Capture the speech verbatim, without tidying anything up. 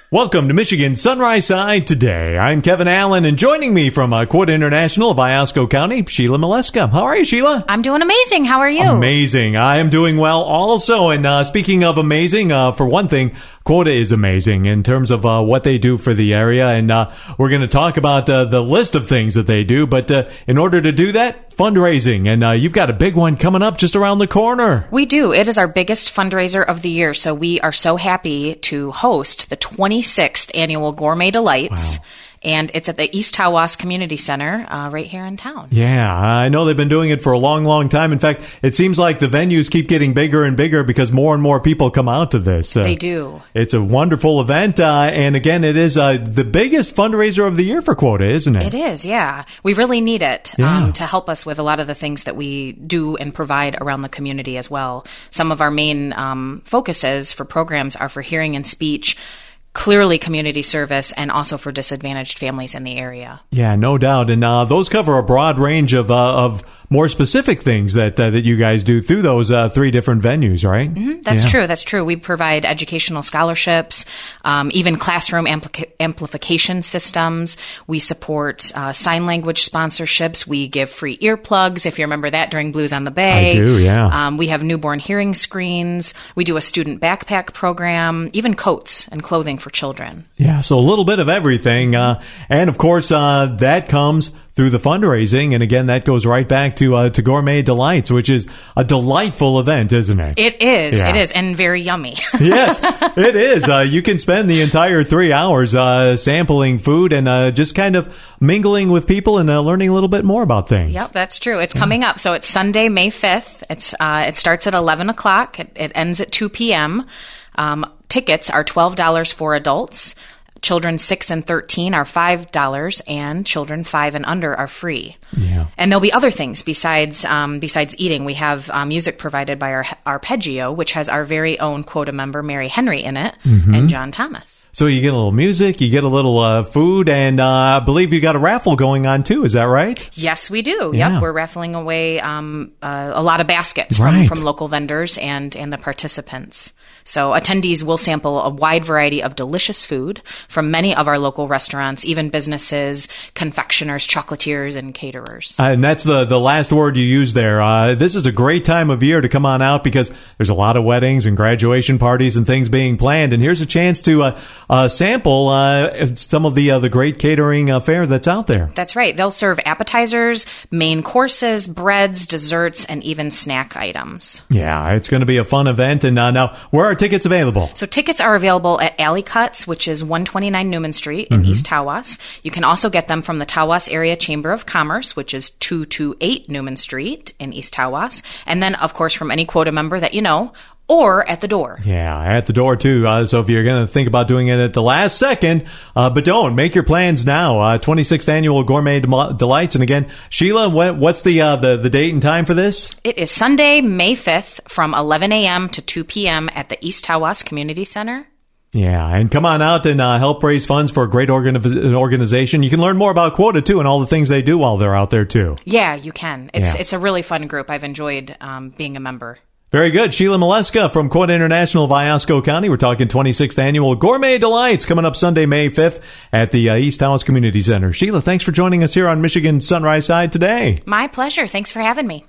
Welcome to Michigan Sunrise Side Today. I'm Kevin Allen, and joining me from uh, Quota International of Iosco County, Sheila Mileska. How are you, Sheila? I'm doing amazing. How are you? Amazing. I am doing well also. And uh, speaking of amazing, uh, for one thing, Quota is amazing in terms of uh, what they do for the area. And uh, we're going to talk about uh, the list of things that they do. But uh, in order to do that, fundraising. And uh, you've got a big one coming up just around the corner. We do. It is our biggest fundraiser of the year. So we are so happy to host the twenty-sixth Annual Gourmet Delights. Wow. And it's at the East Tawas Community Center uh, right here in town. Yeah, I know they've been doing it for a long, long time. In fact, it seems like the venues keep getting bigger and bigger because more and more people come out to this. Uh, they do. It's a wonderful event. Uh, and again, it is uh, the biggest fundraiser of the year for Quota, isn't it? It is, yeah. We really need it yeah. um, to help us with a lot of the things that we do and provide around the community as well. Some of our main um, focuses for programs are for hearing and speech, clearly community service, and also for disadvantaged families in the area. Yeah, no doubt. And uh, those cover a broad range of uh, of more specific things that uh, that you guys do through those uh, three different venues, right? Mm-hmm. That's yeah. true. That's true. We provide educational scholarships, um, even classroom ampli- amplification systems. We support uh, sign language sponsorships. We give free earplugs, if you remember that, during Blues on the Bay. I do, yeah. Um, we have newborn hearing screens. We do a student backpack program, even coats and clothing for children. Yeah, so a little bit of everything. Uh, and, of course, uh, that comes through the fundraising. And again, that goes right back to uh, to Gourmet Delights, which is a delightful event, isn't it? It is. Yeah. It is. And very yummy. Yes, it is. Uh, you can spend the entire three hours uh, sampling food and uh, just kind of mingling with people and uh, learning a little bit more about things. Yep, that's true. It's coming up. So it's Sunday, May fifth. It's uh, It starts at eleven o'clock. It, it ends at two p.m. Um, tickets are twelve dollars for adults. Children six and thirteen are five dollars, and children five and under are free. Yeah. And there'll be other things besides um, besides eating. We have uh, music provided by our arpeggio, which has our very own Quota member, Mary Henry, in it, mm-hmm. and John Thomas. So you get a little music, you get a little uh, food, and uh, I believe you got a raffle going on, too. Is that right? Yes, we do. Yeah. Yep, we're raffling away um, uh, a lot of baskets right. from, from local vendors and, and the participants. So attendees will sample a wide variety of delicious food from many of our local restaurants, even businesses, confectioners, chocolatiers, and caterers. Uh, and that's the, the last word you used there. Uh, this is a great time of year to come on out because there's a lot of weddings and graduation parties and things being planned. And here's a chance to uh, uh, sample uh, some of the uh, the great catering uh, fare that's out there. That's right. They'll serve appetizers, main courses, breads, desserts, and even snack items. Yeah, it's going to be a fun event. And uh, now, where are tickets available? So tickets are available at Alley Cuts, which is one twenty-nine Newman Street in mm-hmm. East Tawas. You can also get them from the Tawas Area Chamber of Commerce, which is two twenty-eight Newman Street in East Tawas. And then, of course, from any Quota member that you know, or at the door. Yeah, at the door, too. Uh, so if you're going to think about doing it at the last second, uh, but don't. Make your plans now. Uh, twenty-sixth Annual Gourmet Dem- Delights. And again, Sheila, what, what's the, uh, the the date and time for this? It is Sunday, May fifth from eleven a.m. to two p.m. at the East Tawas Community Center. Yeah, and come on out and uh, help raise funds for a great organ- organization. You can learn more about Quota, too, and all the things they do while they're out there, too. Yeah, you can. It's yeah. it's a really fun group. I've enjoyed um, being a member. Very good. Sheila Mileska from Quota International of Iosco County. We're talking twenty-sixth Annual Gourmet Delights coming up Sunday, May fifth at the uh, East Tawas Community Center. Sheila, thanks for joining us here on Michigan Sunrise Side Today. My pleasure. Thanks for having me.